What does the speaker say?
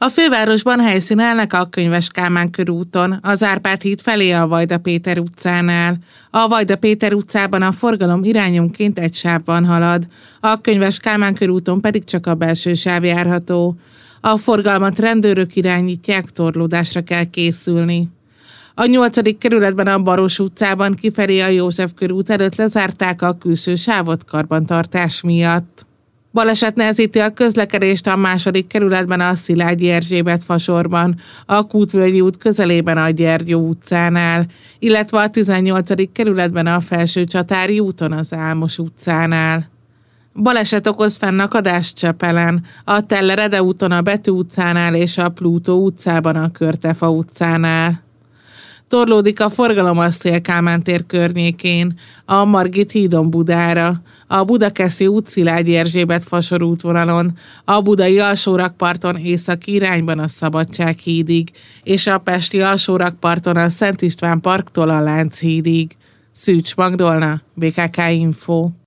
A fővárosban helyszínelnek a Könyves Kálmán körúton, az Árpád híd felé a Vajda Péter utcánál. A Vajda Péter utcában a forgalom irányonként egy sávban halad, a Könyves Kálmán körúton pedig csak a belső sáv járható. A forgalmat rendőrök irányítják, torlódásra kell készülni. A 8. kerületben a Baros utcában kifelé a József körút előtt lezárták a külső sávot karbantartás miatt. Baleset nehezíti a közlekedést a 2. kerületben a Szilágyi Erzsébet fasorban, a Kútvölgyi út közelében a Gyergyó utcánál, illetve a 18. kerületben a Felsőcsatári úton az Álmos utcánál. Baleset okoz fennakadást Csepelen, a Teller-Ede úton a Bető utcánál és a Plútó utcában a Körtefa utcánál. Torlódik a forgalom a Széll-Kálmán tér környékén, a Margit hídon Budára, a Budakeszi út Szilágyi Erzsébet fasor útvonalon, a budai alsórakparton északi irányban a Szabadság hídig, és a pesti alsórakparton a Szent István parktól a Lánchídig. Szűcs Magdolna, BKK Info.